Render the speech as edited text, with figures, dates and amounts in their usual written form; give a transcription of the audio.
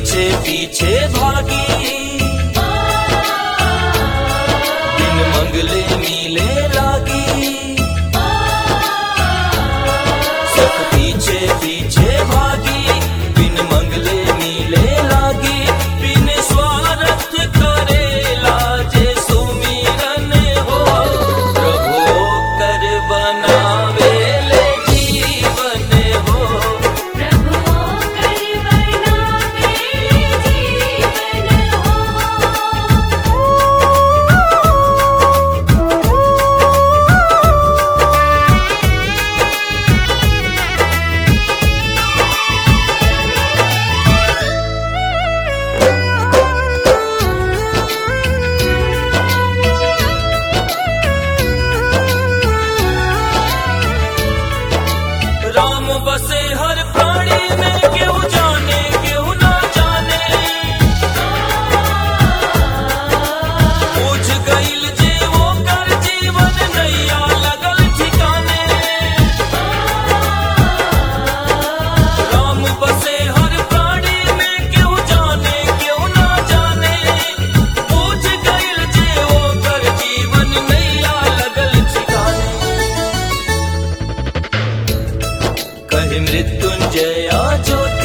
पीछे पीछे भागी, बिन मंगले मिले लागी। सुख पीछे पीछे भागी, बिन मंगले मिले लागी। बिन स्वार्थ करे लाजे सुमिरन हो, प्रभु कर बनावे ले जीवन हो। प्रभु कर बनावे जीवन हो। राम बसे हर प्राणी में, क्यों जाने क्यों ना जाने। पूछ गईल जे वो कर जीवन नैया लगल ठिकाने। राम बसे हर प्राणी में, क्यों जाने क्यों ना जाने। पूछ गईल जे वो कर जीवन नैया लगल ठिकाने। कहे मृत्युंजया ज्योति